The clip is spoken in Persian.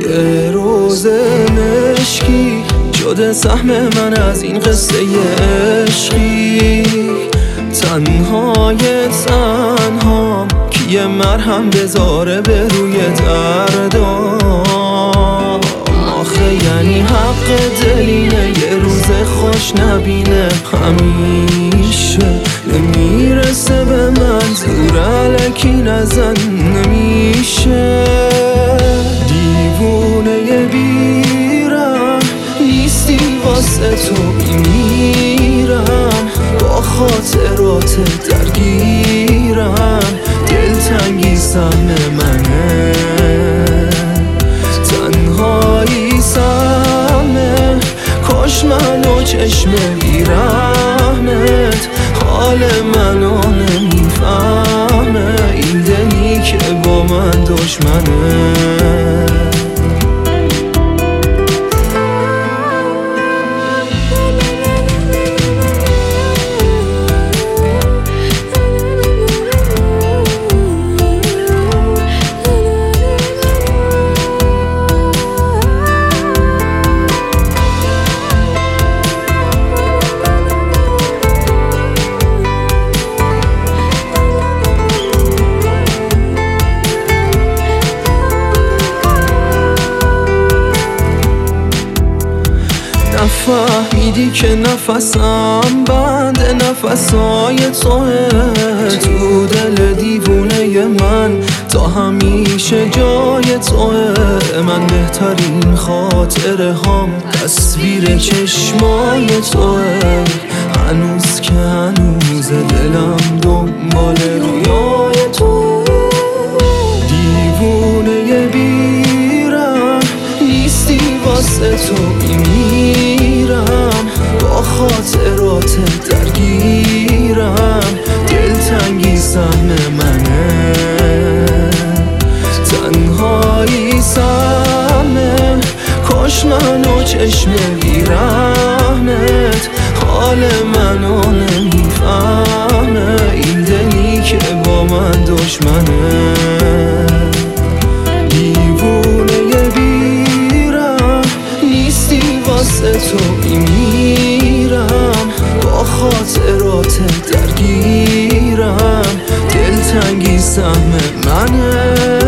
یه روز مشکی شده سهم من از این قصه عشقی. تنهای تنهام که یه مرهم بذاره به روی دردام. آخه یعنی حق دلینه یه روز خوش نبینه، همیشه نمیرسه به منظور الکی نزن نمیشه. دیوونه بیرم نیستی واسه تو میمیرم، با خاطرات درگیرم، دلتنگی سهم منه، تنهایی سهمه، کاش منو چشم بیرحمت حال منو نمیفهمه، این دلی که با من دشمنه. نفهمیدی که نفسم بند نفسای توه، تو دل دیوونه من تا همیشه جای توه. من بهترین خاطره هام تصویر چشمای توه، هنوز که هنوز دلم دنبال رویای توه. دیوونه بیرم نیستی واسه تو میمیرم، با خاطرات درگیرم، دلتنگی سهم منه، تنهایی سهمه، کاش منو چشم بیرحمت حال منو نمیفهمه، این دلی که با من دشمنه. واسه تو میمیرم، با خاطرات درگیرم، دلتنگی سهم منه.